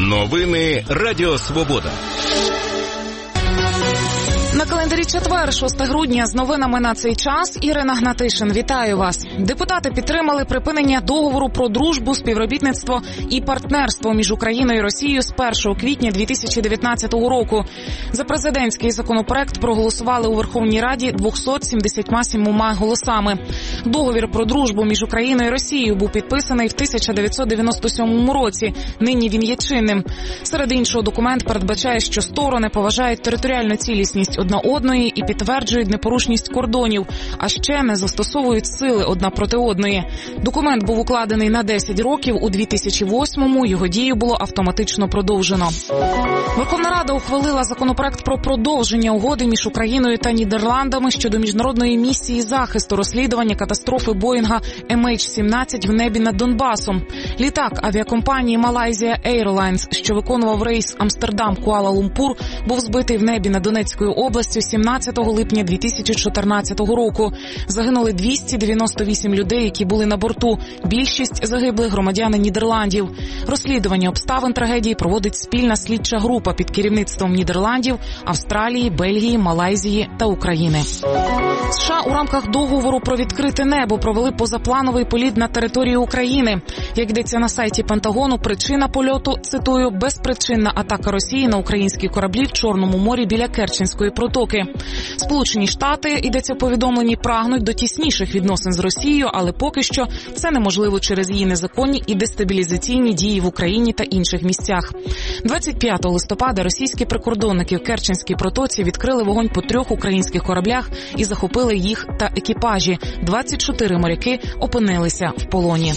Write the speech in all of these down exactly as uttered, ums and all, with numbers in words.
Новини Радіо Свобода. На календарі четвер, шостого грудня, з новинами на цей час Ірина Гнатишин. Вітаю вас. Депутати підтримали припинення договору про дружбу, співробітництво і партнерство між Україною і Росією з першого квітня дві тисячі дев'ятнадцятого року. За президентський законопроект проголосували у Верховній Раді двохсот сімдесятьма сімома голосами. Договір про дружбу між Україною і Росією був підписаний в тисяча дев'ятсот дев'яносто сьомому році. Нині він є чинним. Серед іншого, документ передбачає, що сторони поважають територіальну цілісність одна одної і підтверджують непорушність кордонів, а ще не застосовують сили одна проти одної. Документ був укладений на десять років, у дві тисячі восьмому його дію було автоматично продовжено. Верховна Рада ухвалила законопроект про продовження угоди між Україною та Нідерландами щодо міжнародної місії захисту розслідування катастрофи Боїнга ем ейч сімнадцять в небі над Донбасом. Літак авіакомпанії Malaysia Airlines, що виконував рейс Амстердам-Куала-Лумпур, був збитий в небі над Донецькою областю сімнадцятого липня дві тисячі чотирнадцятого року. Загинули двісті дев'яносто вісім людей, які були на борту. Більшість загиблих громадяни Нідерландів. Розслідування обставин трагедії проводить спільна слідча група під керівництвом Нідерландів, Австралії, Бельгії, Малайзії та України. США у рамках договору про відкрите небо провели позаплановий політ на території України. Як йдеться на сайті Пентагону, причина польоту, цитую, безпричинна атака Росії на українські кораблі в Чорному морі біля Керченської протоки. Сполучені Штати, йдеться в повідомленні, прагнуть до тісніших відносин з Росією, але поки що це неможливо через її незаконні і дестабілізаційні дії в Україні та інших місцях. двадцять п'ятого листопада російські прикордонники в Керченській протоці відкрили вогонь по трьох українських кораблях і захопили їх та екіпажі. двадцять чотири моряки опинилися в полоні.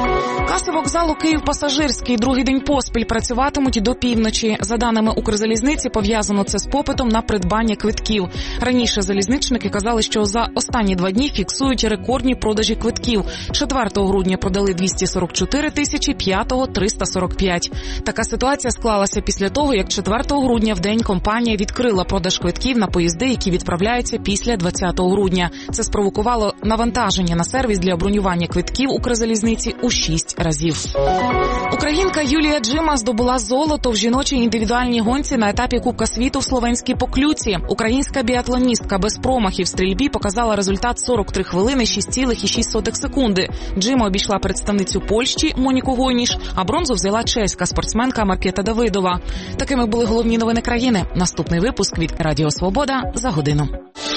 Каси вокзалу Київ-Пасажирський другий день поспіль працюватимуть і до півночі. За даними Укрзалізниці, пов'язано це з попитом на придбання квитків. Раніше залізничники казали, що за останні два дні фіксують рекордні продажі квитків. четвертого грудня продали двісті сорок чотири тисячі, п'ятого – триста сорок п'ять. Така ситуація склалася після того, як четвертого грудня в день компанія відкрила продаж квитків на поїзди, які відправляються після двадцятого грудня. Це спровокувало навантаження на сервіс для бронювання квитків Укрзалізниці у шість разів. Українка Юлія Джима здобула золото в жіночій індивідуальній гонці на етапі Кубка світу в Словенській Поклюці. Українська біатлоністка без промахів в стрільбі показала результат сорок три хвилини шість цілих шість сотих секунди. Джима обійшла представницю Польщі Моніку Гойніш, а бронзу взяла чеська спортсменка Маркета Давидова. Такими були головні новини країни. Наступний випуск від Радіо Свобода за годину.